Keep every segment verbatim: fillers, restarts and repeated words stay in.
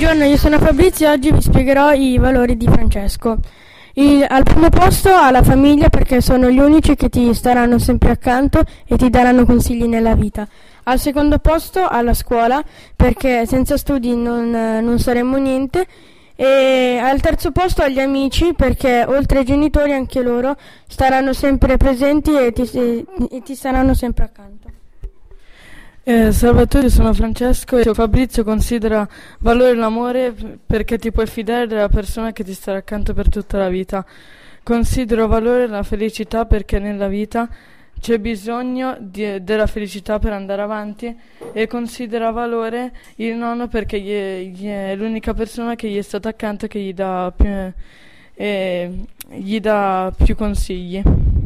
Buongiorno, io sono Fabrizio e oggi vi spiegherò i valori di Francesco. Il, al primo posto ha la famiglia, perché sono gli unici che ti staranno sempre accanto e ti daranno consigli nella vita. Al secondo posto ha la scuola, perché senza studi non, non saremmo niente. E al terzo posto ha gli amici, perché oltre ai genitori anche loro staranno sempre presenti e ti, e ti saranno sempre accanto. Eh, salve a tutti, sono Francesco e Fabrizio considera valore l'amore perché ti puoi fidare della persona che ti starà accanto per tutta la vita. Considero valore la felicità perché nella vita c'è bisogno di, della felicità per andare avanti, e considera valore il nonno perché gli è, gli è l'unica persona che gli è stata accanto e che gli dà più, eh, gli dà più consigli.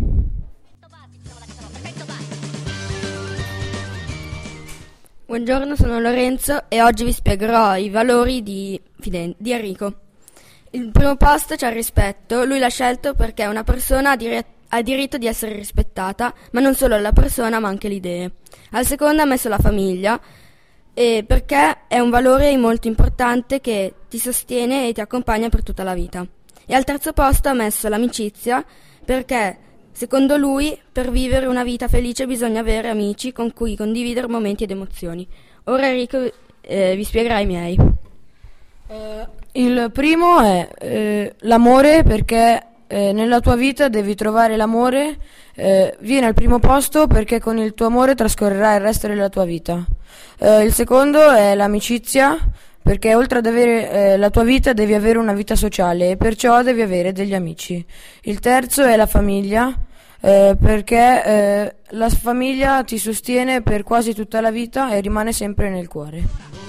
Buongiorno, sono Lorenzo e oggi vi spiegherò i valori di, Fiden- di Enrico. Il primo posto c'è il rispetto. Lui l'ha scelto perché una persona ha, dire- ha diritto di essere rispettata, ma non solo la persona ma anche le idee. Al secondo ha messo la famiglia, e perché è un valore molto importante che ti sostiene e ti accompagna per tutta la vita. E al terzo posto ha messo l'amicizia perché secondo lui, per vivere una vita felice bisogna avere amici con cui condividere momenti ed emozioni. Ora Enrico eh, vi spiegherà i miei. Uh, il primo è eh, l'amore, perché eh, nella tua vita devi trovare l'amore, eh, viene al primo posto perché con il tuo amore trascorrerai il resto della tua vita. Uh, il secondo è l'amicizia, perché oltre ad avere eh, la tua vita devi avere una vita sociale e perciò devi avere degli amici. Il terzo è la famiglia, eh, perché eh, la famiglia ti sostiene per quasi tutta la vita e rimane sempre nel cuore.